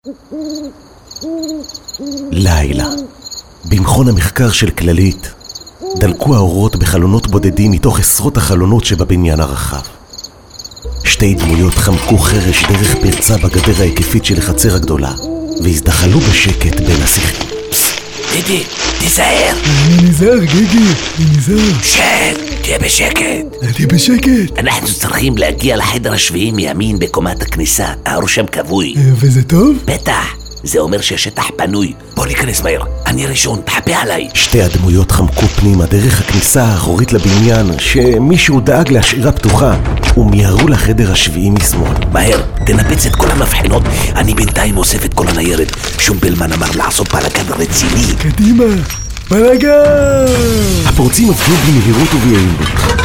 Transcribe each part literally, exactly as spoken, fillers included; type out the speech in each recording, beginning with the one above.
לילה. במכון המחקר של כללית דלקו האורות בחלונות בודדים מתוך עשרות החלונות שבבניין הרחב. שתי דמויות חמקו חרש דרך פרצה בגדר ההיקפית של החצר הגדולה והזדחלו בשקט בין השיחים. דידי, תיזהר. אני נזהר, גיגי, אני נזהר. שב, תהיה בשקט. אני בשקט. אנחנו צריכים להגיע לחדר השביעי מימין בקומת הכניסה. האור שם כבוי. וזה טוב? בטח, זה אומר שהשטח פנוי. בוא ניכנס מהר, אני ראשון, תחפה עליי. שתי הדמויות חמקו פנימה דרך הכניסה האחורית לבניין שמישהו דאג להשאירה פתוחה ומיהרו לחדר השביעי משמאל. מהר, תנפץ את כל המבחנות. אני בינתיים אוסף את כל הניירת. שומפלמן אמר לעשות בלגן רציני. קדימה, בלגן! הפורצים עבדו במהירות וביעילות.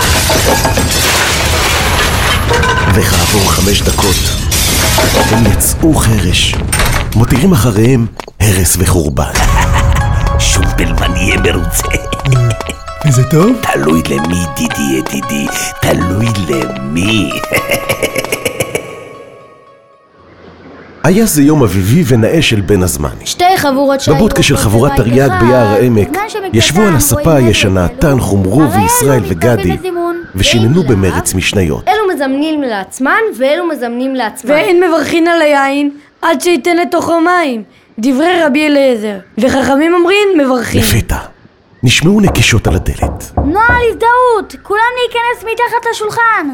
וכעבור חמש דקות הם יצאו חרש, מותירים אחריהם הרס וחורבן. שומפלמן יהיה מרוצה. וזה טוב? תלוי למי, דידי ידידי, תלוי למי. היה זה יום אביבי ונאה של בין הזמן. שתי חבורות שהיו בבודקה של חבורת תרי"ג ביער העמק ישבו על הספה הישנה טן, חומרו וישראל וגדי ושיננו במרץ משניות. אלו מזמנים לעצמן ואלו מזמנים לעצמן, ואין מברכין על היין עד שייתן לתוכו מים, דברי רבי אליעזר. וחכמים אומרים מברכין. לפתע נשמעו נקישות על הדלת. נועה, להזדהות, כולם להיכנס מתחת לשולחן.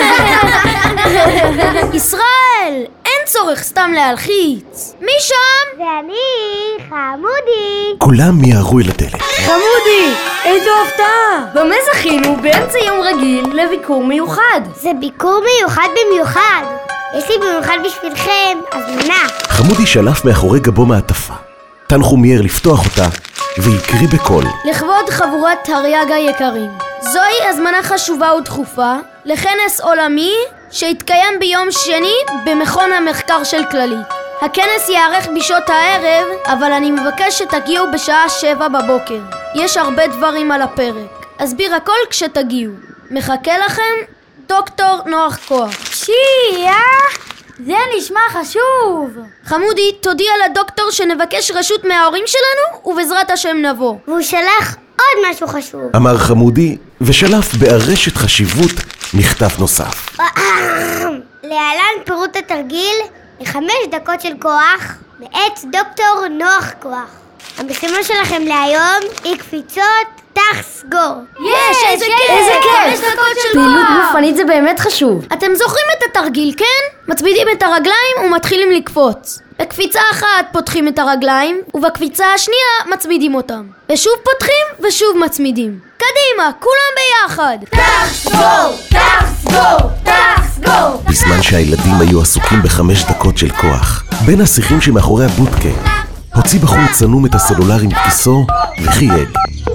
ישראל, אין צורך סתם להלחיץ. מי שם? זה אני, חמודי. כולם מיהרו אל הדלת. חמודי, איזו הפתעה. במה זכינו באמצע יום רגיל לביקור מיוחד? זה ביקור מיוחד במיוחד. יש לי במיוחד בשבילכם הזמנה. חמודי שלף מאחורי גבו מעטפה. תנחו מיהר לפתוח אותה ויקריא בקול. לכבוד חבורת תרי"ג היקרים, זוהי הזמנה חשובה ודחופה לכנס עולמי שהתקיים ביום שני במכון המחקר של כללית. הכנס יערך בשעות הערב, אבל אני מבקש שתגיעו בשעה שבע בבוקר. יש הרבה דברים על הפרק, אסביר הכל כשתגיעו. מחכה לכם דוקטור נוח כוח. שיהיה, זה נשמע חשוב. חמודי, תודיע לדוקטור שנבקש רשות מההורים שלנו ובעזרת השם נבוא. והוא שלח עוד משהו חשוב, אמר חמודי ושלף בארשת חשיבות מכתב נוסף. להלן פירוט התרגיל לחמש דקות של כוח מאת דוקטור נוח כוח. המשימה שלכם להיום היא קפיצות תח סגור. יש, איזה כיף! איזה כיף! חמש דקות של פעילות כוח. גופנית זה באמת חשוב. אתם זוכרים את התרגיל, כן? מצמידים את הרגליים ומתחילים לקפוץ. בקפיצה אחת פותחים את הרגליים, ובקפיצה השנייה מצמידים אותם. ושוב פותחים ושוב מצמידים. קדימה, כולם ביחד! תח סגור! תח סגור! תח סגור! בזמן שהילדים היו עסוקים בחמש דקות של כוח, בין השיחים שמאחורי הבודקה הוציא בחור צנום את הסלולרי מכיסו וחייג.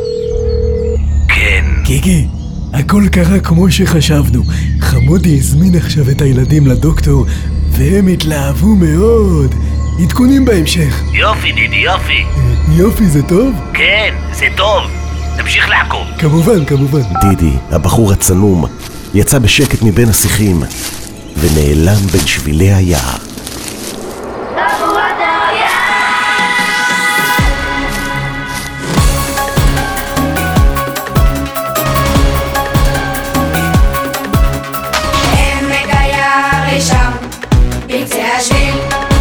כן. גיגי, הכל קרה כמו שחשבנו. חמודי הזמין עכשיו את הילדים לדוקטור והם התלהבו מאוד. עדכונים בהמשך. יופי דידי, יופי. יופי, זה טוב? כן, זה טוב. נמשיך לעקוב. כמובן, כמובן. דידי, הבחור הצנום, יצא בשקט מבין השיחים ונעלם בין שבילי היער. בקצה השביל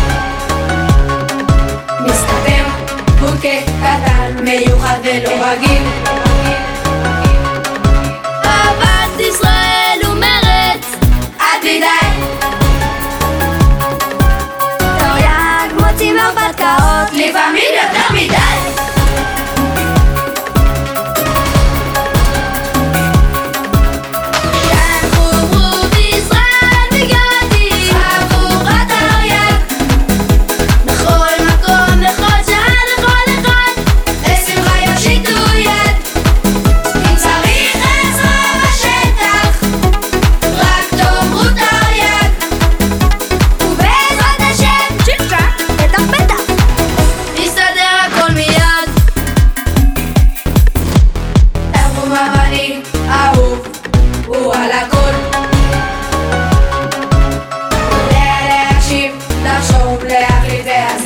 מסתבר בודקה קטן מיוחד ולא רגיל. אהבת ישראל ומרץ אל תדאג, תרי"ג מוצאים הרפתקאות לפעמים יותר מדי. מסתדר הכל מיד,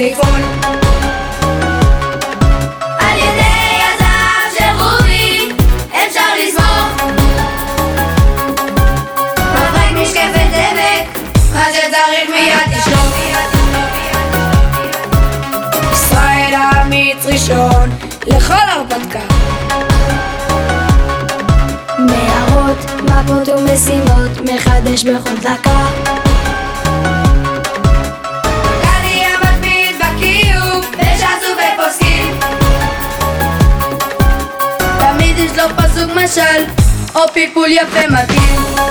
לפעול. על ידי הזהב של רובי אפשר לסמוך. מברק משקפת דבק, מה שצריך מיד תשלוף. ישראל האמיץ ראשון לכל הרפתקה. מערות, מפות ומשימות, מחדש בכל דקה. גדי המתמיד בקיום, ושזו ופוסקים. תמיד יש לו פסוק משל, או פלפול יפה מתאים.